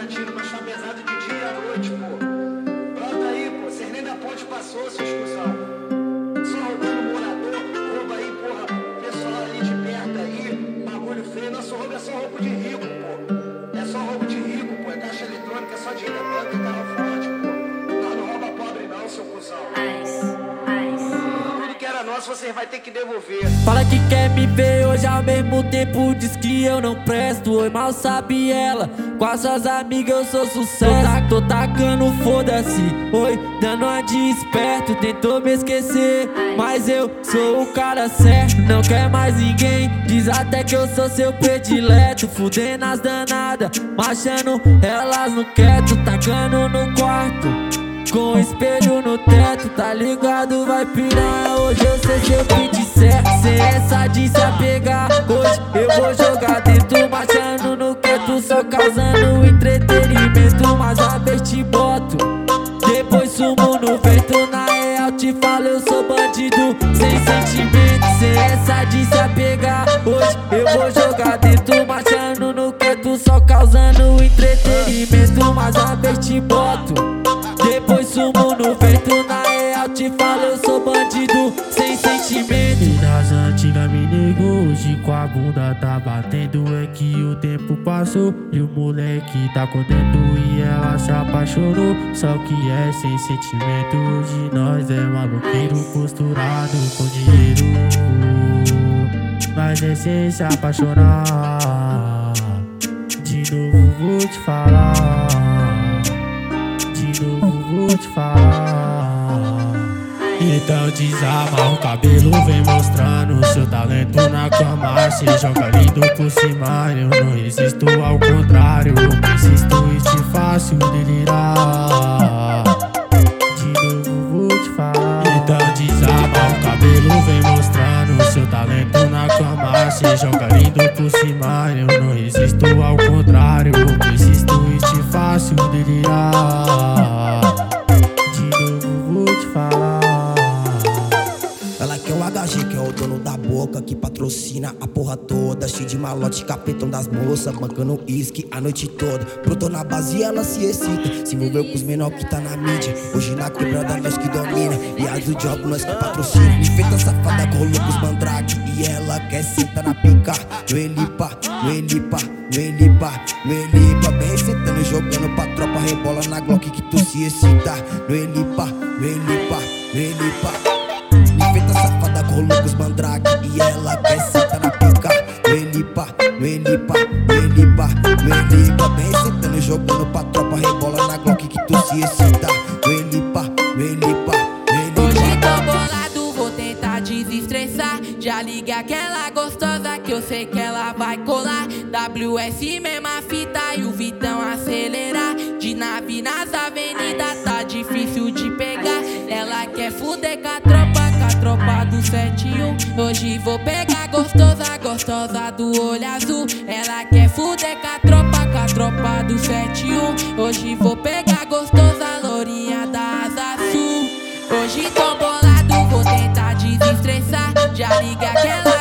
latino, mas tá pesado de dia e à noite, pô. Brota aí, pô, vocês nem da ponte passou, seus cuzão. Só roubando morador, rouba aí, porra, pessoal ali de perto aí, bagulho feio. Nosso roubo é só roubo de rico, pô. É só roubo de rico, pô. É caixa eletrônica, é só dinheiro branco e carro forte, pô. Nós não rouba pobre não, seu cuzão. Tudo que era nosso, vocês vai ter que devolver. Fala que quer me ver hoje, ao mesmo tempo diz que eu não presto. Oi, mal sabe ela, com as suas amigas eu sou sucesso. Tô tacando foda-se, oi, dando uma de esperto. Tentou me esquecer, mas eu sou o cara certo. Não quer mais ninguém, diz até que eu sou seu predileto. Fudendo as danadas, marchando elas no quieto. Tacando no quarto, com o espelho no teto, tá ligado? Vai pirar, hoje eu sei seu beat certo. Sem essa de se apegar, hoje eu vou jogar dentro. Marchando no quieto, só causando entretenimento. Mas a vez te boto, depois sumo no vento. Na real te falo, eu sou bandido sem sentimento. Sem essa de se apegar, hoje eu vou jogar dentro. Marchando no quieto, só causando entretenimento. Mas a vez te boto, depois sumo no vento. Na real te falo, eu sou bandido sem sentimento. E das antigas me negou, hoje com a bunda tá batendo. É que o tempo passou e o moleque tá contento. E ela se apaixonou, só que é sem sentimento. Hoje nós é maloqueiro posturado com dinheiro, mas é sem se apaixonar. De novo vou te falar, de novo vou te falar. Então desamarra o cabelo, vem mostrando seu talento na cama. Se joga lindo por cima, eu não resisto, ao contrário, eu persisto e te faço delirar. De novo vou te falar. Então desamarra o cabelo, vem mostrando seu talento na cama. Se joga lindo por cima, eu não resisto, ao contrário, eu persisto e te faço delirar. De novo vou te falar. Ela quer o HG, que é o dono da boca, que patrocina a porra toda. Cheio de malote, capetão das moças, bancando uísque a noite toda. Brotou na base e ela se excita, se envolveu com os menor que tá na mídia. Hoje na quebrada nós que domina, e as do job nós que patrocina. Enfeita safada, rolou com os mandrake, e ela quer sentar na pica. No elipa, no elipa, no elipa, no elipa. Bem sentando, jogando pra tropa, rebola na Glock que tu se excita. No elipa, no elipa, no elipa. Enfeita safada, rolou com os mandrake, e ela quer sentar na pica. No elipa, no elipa, no elipa, no elipa. Bem sentando, jogando pra tropa, rebola na Glock que tu se excita. No elipa, no elipa, no elipa. Hoje tô bolado, vou tentar desestressar. Já ligue aquela gostosa que eu sei que ela vai colar. WS mesma fita e o Vitão acelerar. De nave nas avenidas tá difícil de pegar. Ela quer fuder com a tropa do 71. Hoje vou pegar gostosa, gostosa do olho azul. Ela quer fuder com a tropa do 71. Hoje vou pegar gostosa, lourinha da Asa Sul. Hoje tô bolado, vou tentar desestressar. Já liga aquela